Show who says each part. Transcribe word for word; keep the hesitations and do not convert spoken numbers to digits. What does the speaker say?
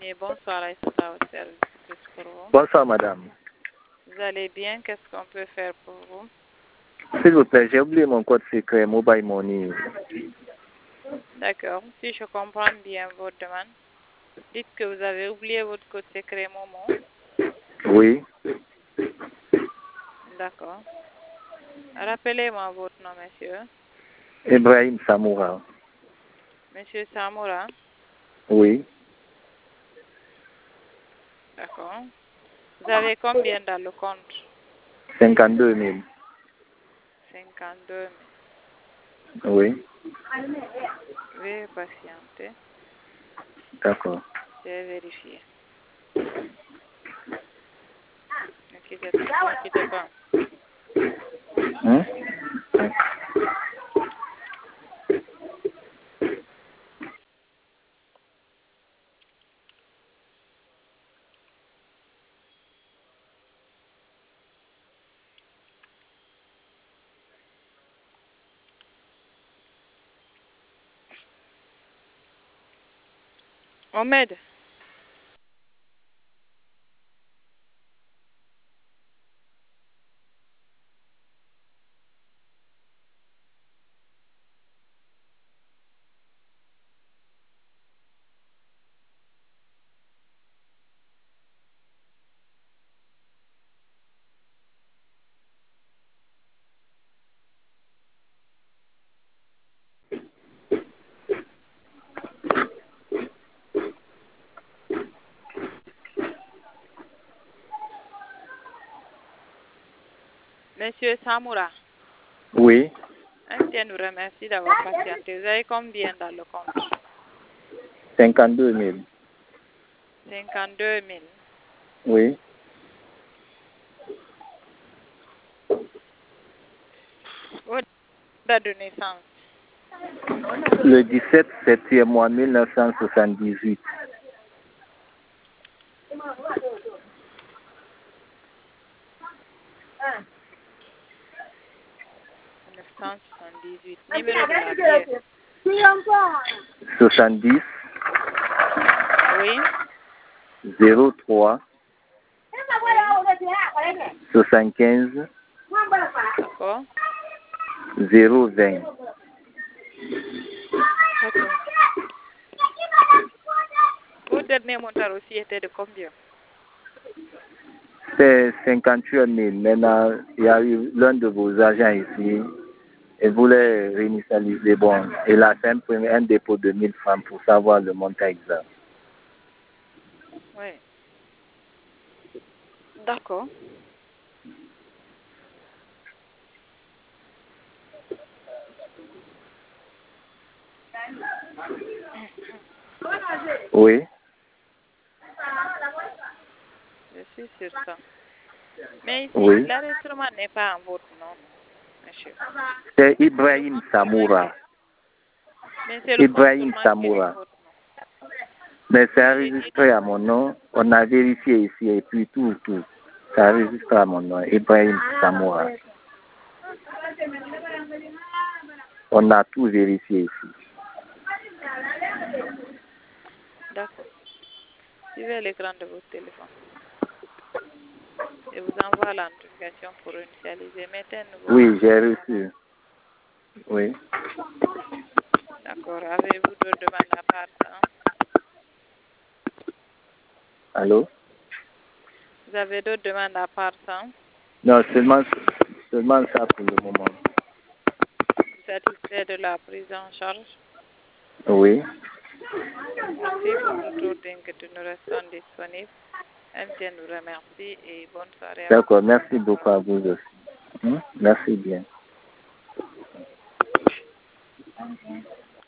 Speaker 1: Et bonsoir, Aïssata, au service pour vous.
Speaker 2: Bonsoir, madame.
Speaker 1: Vous allez bien? Qu'est-ce qu'on peut faire pour vous?
Speaker 2: S'il vous plaît, j'ai oublié mon code secret Mobile Money.
Speaker 1: D'accord. Si je comprends bien votre demande, dites que vous avez oublié votre code secret Momo.
Speaker 2: Oui.
Speaker 1: D'accord. Rappelez-moi votre nom, monsieur.
Speaker 2: Ibrahim Samoura.
Speaker 1: Monsieur Samoura.
Speaker 2: Oui.
Speaker 1: D'accord. Vous avez combien dans le compte?
Speaker 2: cinquante-deux mille.
Speaker 1: cinquante-deux mille.
Speaker 2: Oui.
Speaker 1: Veuillez patienter.
Speaker 2: D'accord.
Speaker 1: Je vais vérifier. Ne quittez pas. Ne quittez pas.
Speaker 2: Hein?
Speaker 1: Ahmed. Monsieur Samoura.
Speaker 2: Oui.
Speaker 1: Un tien nous remercie d'avoir patienté. Vous avez combien dans le compte?
Speaker 2: cinquante-deux mille.
Speaker 1: cinquante-deux mille.
Speaker 2: Oui.
Speaker 1: Votre date de naissance?
Speaker 2: Le dix-sept septième mois mille neuf cent soixante-dix-huit.
Speaker 1: mille neuf cent soixante-dix-huit. Numéro de la pièce?
Speaker 2: soixante-dix.
Speaker 1: Oui.
Speaker 2: zéro trois. soixante-quinze.
Speaker 1: D'accord.
Speaker 2: zéro vingt.
Speaker 1: D'accord. Votre dernier montant aussi était de combien?
Speaker 2: C'est cinquante-huit mille. Maintenant, il y a eu l'un de vos agents ici et voulait réinitialiser. Bon, il a fait un, premier, un dépôt de mille francs pour savoir le montant exact.
Speaker 1: Oui. D'accord.
Speaker 2: Oui.
Speaker 1: Je suis sur ça. Mais ici,
Speaker 2: Oui.
Speaker 1: l'enregistrement n'est pas en votre nom, monsieur.
Speaker 2: C'est Ibrahim Samoura.
Speaker 1: Mais c'est le compte
Speaker 2: Ibrahim
Speaker 1: seulement qui est
Speaker 2: Samoura.
Speaker 1: sur votre nom.
Speaker 2: Mais c'est enregistré à mon nom. On a vérifié ici et puis tout, tout. C'est enregistré à mon nom. Ibrahim Samoura. On a tout vérifié ici.
Speaker 1: D'accord. Suivez l'écran de votre téléphone. Je vous envoie la notification pour initialiser. Mettez un nouveau
Speaker 2: Oui,
Speaker 1: compte.
Speaker 2: j'ai reçu. Oui.
Speaker 1: D'accord. Avez-vous d'autres demandes à part ça?
Speaker 2: Allô?
Speaker 1: Vous avez d'autres demandes à part ça?
Speaker 2: Non, seulement, seulement ça pour le moment.
Speaker 1: Satisfait de la prise en charge?
Speaker 2: Oui.
Speaker 1: Merci pour toute autre inquiétude. Nous restons disponibles. M T N nous remercie et bonne soirée à vous.
Speaker 2: D'accord, merci beaucoup à vous aussi. Hmm? Merci bien.